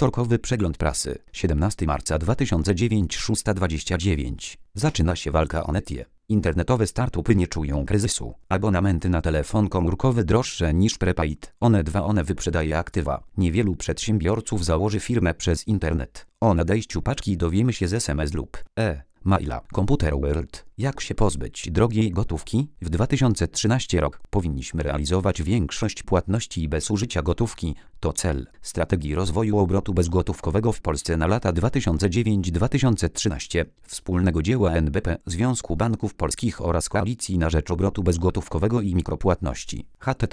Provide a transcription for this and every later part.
Wtorkowy przegląd prasy. 17 marca 2009, 6:29. Zaczyna się walka o Netie. Internetowe startupy nie czują kryzysu. Abonamenty na telefon komórkowy droższe niż prepaid. One wyprzedaje aktywa. Niewielu przedsiębiorców założy firmę przez internet. O nadejściu paczki dowiemy się z SMS lub maila. Computer World. Jak się pozbyć drogiej gotówki? W 2013 rok powinniśmy realizować większość płatności bez użycia gotówki. To cel strategii rozwoju obrotu bezgotówkowego w Polsce na lata 2009-2013. Wspólnego dzieła NBP, Związku Banków Polskich oraz Koalicji na rzecz obrotu bezgotówkowego i mikropłatności.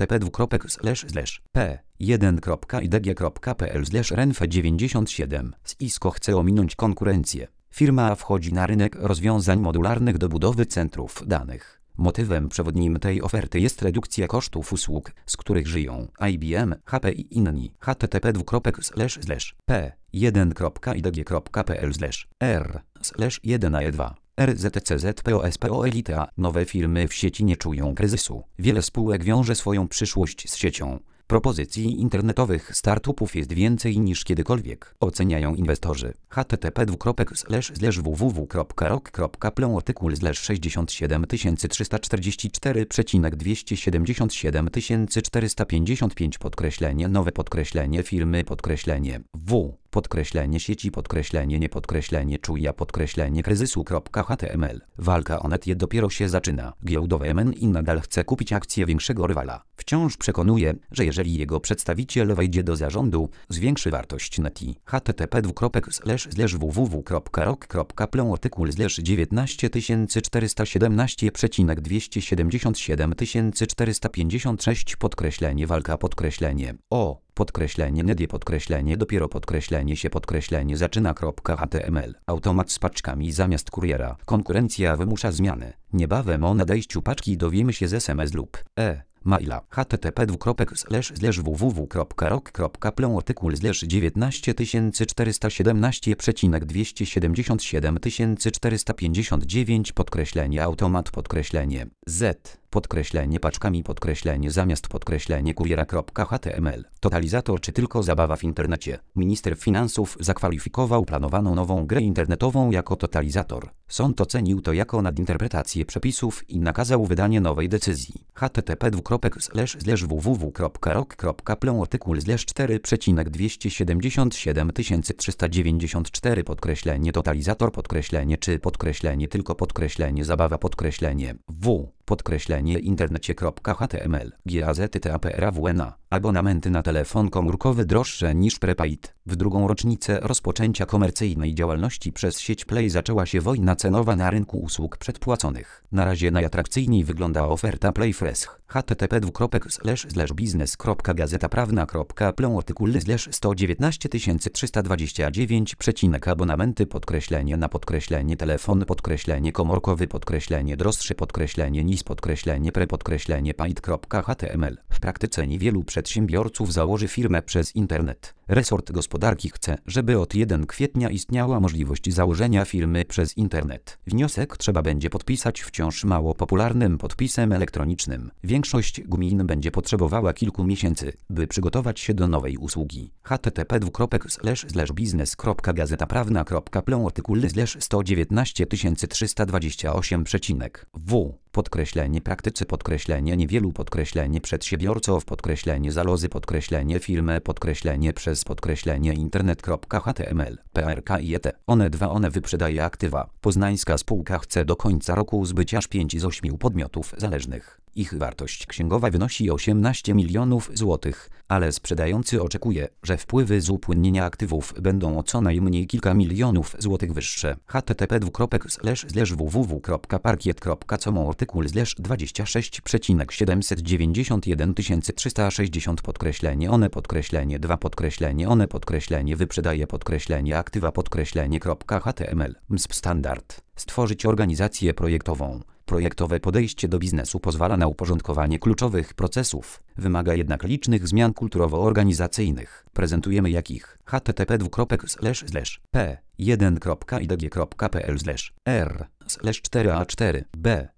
http://p1.idg.pl/renfe97. Cisco chce ominąć konkurencję. Firma wchodzi na rynek rozwiązań modularnych do budowy centrów danych. Motywem przewodnim tej oferty jest redukcja kosztów usług, z których żyją IBM, HP i inni. http://p1.idg.pl/r/1ae2 RZCZPOSPOLITA. Nowe firmy w sieci nie czują kryzysu. Wiele spółek wiąże swoją przyszłość z siecią. Propozycji internetowych startupów jest więcej niż kiedykolwiek, oceniają inwestorzy. http://www.rok.pl artykuł /67344,277 nowe firmy sieci czuja kryzysu.html. Walka o Netie dopiero się zaczyna. Giełdowe MNI nadal chce kupić akcje większego rywala. Wciąż przekonuje, że jeżeli jego przedstawiciel wejdzie do zarządu, zwiększy wartość Netii. http://www.rok.pl artykuł /19277 walka Netie dopiero się zaczyna.html. Automat z paczkami zamiast kuriera. Konkurencja wymusza zmiany. Niebawem o nadejściu paczki dowiemy się z SMS lub maila. http://www.rok.pl artykuł /19277,459 automat z paczkami zamiast kuriera.html. Totalizator czy tylko zabawa w internecie? Minister finansów zakwalifikował planowaną nową grę internetową jako totalizator. Sąd ocenił to jako nadinterpretację przepisów i nakazał wydanie nowej decyzji. http://www.rok.pl artykuł /4,277,394 totalizator czy tylko zabawa internecie.html. GAZTAPRAWNA. Abonamenty na telefon komórkowy droższe niż prepaid. W drugą rocznicę rozpoczęcia komercyjnej działalności przez sieć Play zaczęła się wojna cenowa na rynku usług przedpłaconych. Na razie najatrakcyjniej wygląda oferta Play Fresh. http://biznes.gazetaprawna.pl artykuł /119329 abonamenty na telefon komórkowy droższy NIS paid.html. W praktyce niewielu przedsiębiorców założy firmę przez internet. Resort Gospodarki chce, żeby od 1 kwietnia istniała możliwość założenia firmy przez internet. Wniosek trzeba będzie podpisać wciąż mało popularnym podpisem elektronicznym. Większość gmin będzie potrzebowała kilku miesięcy, by przygotować się do nowej usługi. http://biznes.gazetaprawna.pl artykuł /119328w praktycy niewielu przedsiębiorców zalozy firmę przez internet.html. PRKIET. One wyprzedaje aktywa. Poznańska spółka chce do końca roku zbyć aż 5 z 8 podmiotów zależnych. Ich wartość księgowa wynosi 18 milionów złotych, ale sprzedający oczekuje, że wpływy z upłynnienia aktywów będą o co najmniej kilka milionów złotych wyższe. http://www.parkiet.com artykuł /26,791,360 one wyprzedaje aktywa .html. MSP Standard. Stworzyć organizację projektową. Projektowe podejście do biznesu pozwala na uporządkowanie kluczowych procesów, wymaga jednak licznych zmian kulturowo-organizacyjnych. Prezentujemy jakich? http://p1.idg.pl/r/4a4b